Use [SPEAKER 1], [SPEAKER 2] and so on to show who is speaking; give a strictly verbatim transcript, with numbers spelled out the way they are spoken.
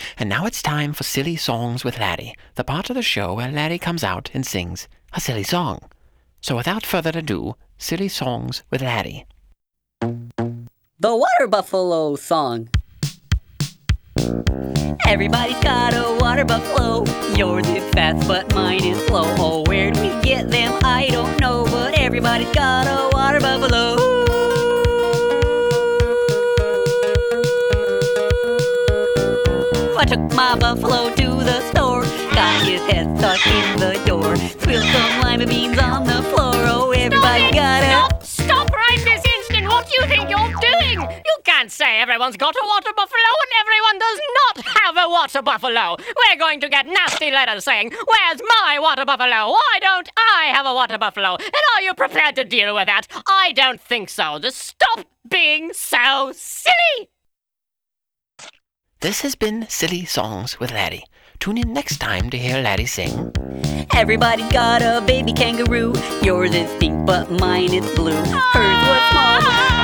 [SPEAKER 1] And now it's time for Silly Songs with Laddie, the part of the show where Laddie comes out and sings a silly song. So without further ado, Silly Songs with Laddie.
[SPEAKER 2] The Water Buffalo Song. Everybody's got a water buffalo. Yours is fast, but mine is slow. Oh, where do we get them? I don't know, but everybody's got a water buffalo. I took my buffalo to the store, got his head stuck in the door, spilled some lima beans on the floor. Oh, everybody got a...
[SPEAKER 3] Stop! Stop right this instant! What do you think you're doing? You can't say everyone's got a water buffalo and everyone does not have a water buffalo. We're going to get nasty letters saying, "Where's my water buffalo? Why don't I have a water buffalo?" And are you prepared to deal with that? I don't think so. Just stop being so silly!
[SPEAKER 1] This has been Silly Songs with Laddie. Tune in next time to hear Laddie sing.
[SPEAKER 2] Everybody's got a baby kangaroo. Yours is pink, but mine is blue. Hers was small,